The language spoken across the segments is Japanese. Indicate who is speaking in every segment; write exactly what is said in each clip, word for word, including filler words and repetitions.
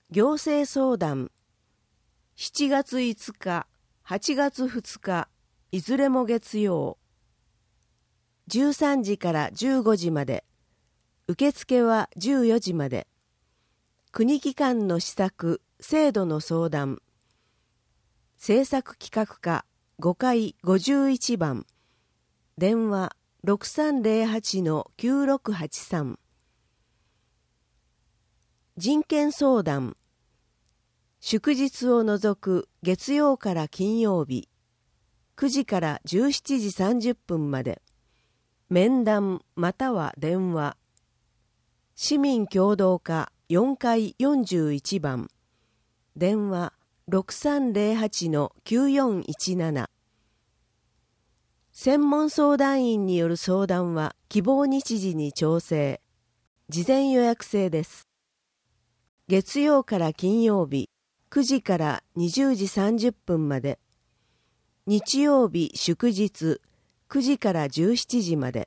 Speaker 1: 行政相談しちがついつか、はちがつふつか、いずれも月曜。じゅうさんじからじゅうごじまで。受付はじゅうよじまで。国機関の施策、制度の相談。政策企画課ごかいごじゅういちばん。電話 ろくさんぜろはちのきゅうろくはちさん。人権相談。祝日を除く月曜から金曜日、くじからじゅうしちじさんじゅっぷんまで。面談または電話。市民協働課よんかいよんじゅういちばん。電話 ろくさんぜろはちのきゅうよんいちなな。専門相談員による相談は希望日時に調整。事前予約制です。月曜から金曜日、くじからにじゅうじさんじゅっぷんまで。日曜日祝日、くじからじゅうしちじまで。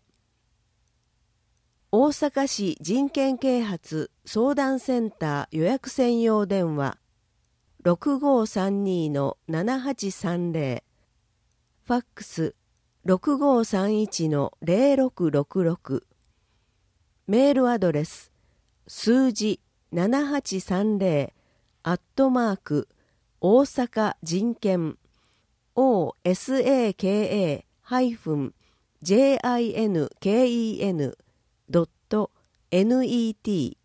Speaker 1: 大阪市人権啓発相談センター予約専用電話 ろくごーさんにのななはちさんぜろ。ファックス ろくごーさんいちのぜろろくろくろく。メールアドレス数字ななはちさんぜろアットマーク大阪人権 オーエスエーケーエー ジェイアイエヌケーイーエヌ ドット ネット。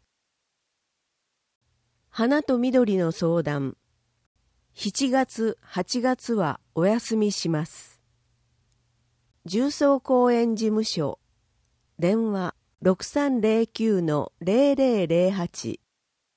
Speaker 1: 花と緑の相談。しちがつはちがつはお休みします。重曹公園事務所。電話 ろくさんぜろきゅうのぜろぜろぜろはち。